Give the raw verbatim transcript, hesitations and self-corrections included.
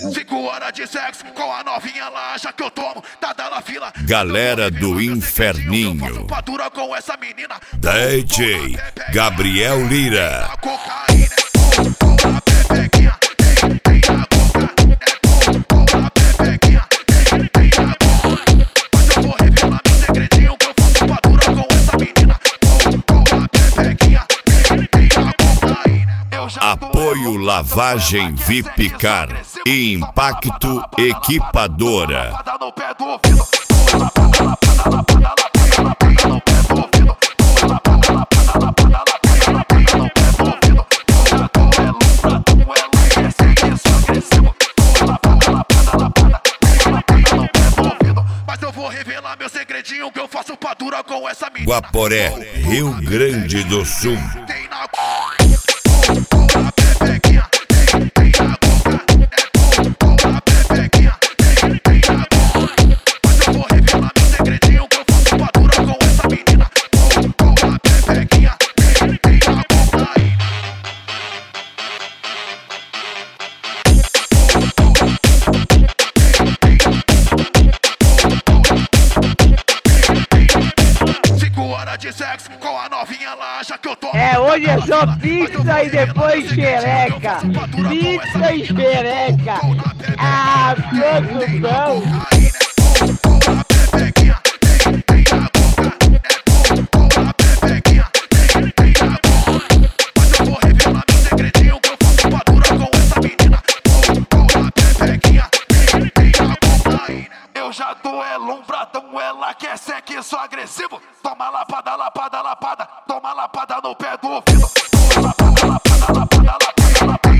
Cinco horas de sexo com a novinha lá, já que eu tomo, tá dando a fila. Galera do Inferninho. Padura com essa menina. D J Gabriel Lira. A cocaína é bom, bom, a pepequinha. Tem, tem a coca, é bom, bom, a pepequinha. Tem, tem a coca. Mas eu vou revelar meu segredinho que eu faço padura com essa menina. Bom, bom, a pepequinha. Tem, tem a cocaína. Eu já Apoio Lavagem V I P Car e Impacto Equipadora. no pé do ouvido. No pé do ouvido. Mas eu vou revelar meu segredinho que eu faço padura com essa menina. Guaporé, Rio Grande do Sul. Tem na a pepequinha. Tem, tem a coca. É bom, a pepequinha. Tem, tem a coca. Mas eu vou revelar meu segredinho que eu faço padura com essa menina. Bom, bom, a pepequinha. Tem, tem a cocaína. Cinco horas de sexo com a novinha lá, já que eu tô. É, hoje é só pizza e depois xereca. Pizza e xereca. Ah, produção. Eu já tô é lombradão, ela quer sexo agressivo. Toma lapada, lapada, lapada. Toma lapada no pé do ouvido. Toma lapada, lapada, lapada, lapada, lapada.